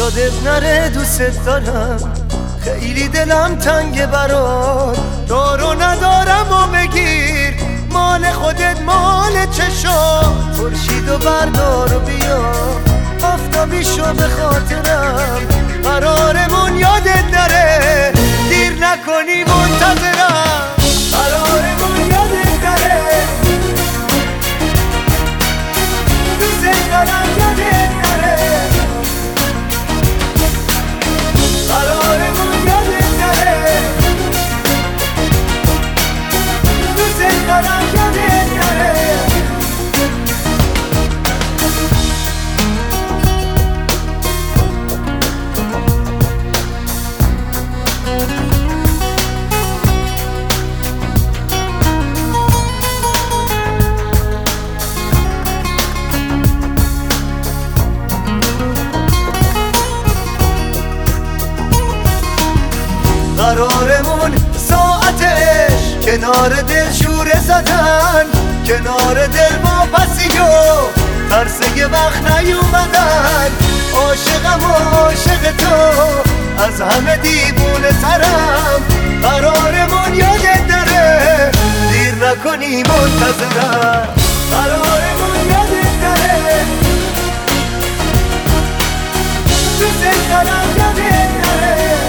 یادت نره دوست دارم، خیلی دلم تنگه برات. دارو ندارم و بگیر، مال خودت مال چشات. خورشید و بردار و بیا، آفتابی شو به خاطرم. قرارمون یادت نره، دیر نکنی منتظرم. قرارمون یادت نره، دوست دارم یادت نره. قرارمون یادت نره، دوست دارم یادت نره. قرارمون ساعتش کنار دل شوره زدن، کنار دل واپسی و ترس یه وقت نیومدن. عاشقم و عاشق تو، از همه دیوونه ترم. قرارمون یادت نره، دیر نکنی منتظرم. قرارمون یادت نره، دوست دارم یادت نره.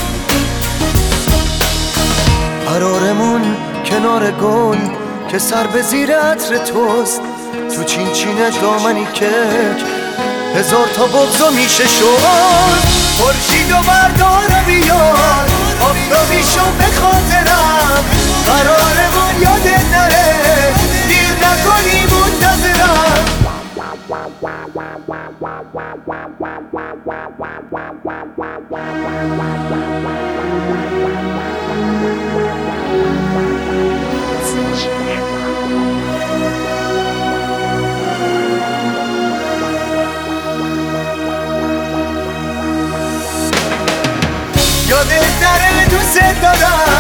قرارمون کنار گل که سر به زیر عطر توست، تو چین چین دامنی کک هزار تا بغضا میشه شد. خورشید و بردار و بیار، آفتابی شو به خاطرم. قرارمون یادت نره، دیر نکنی منتظرم. یادت نره دوست دارم،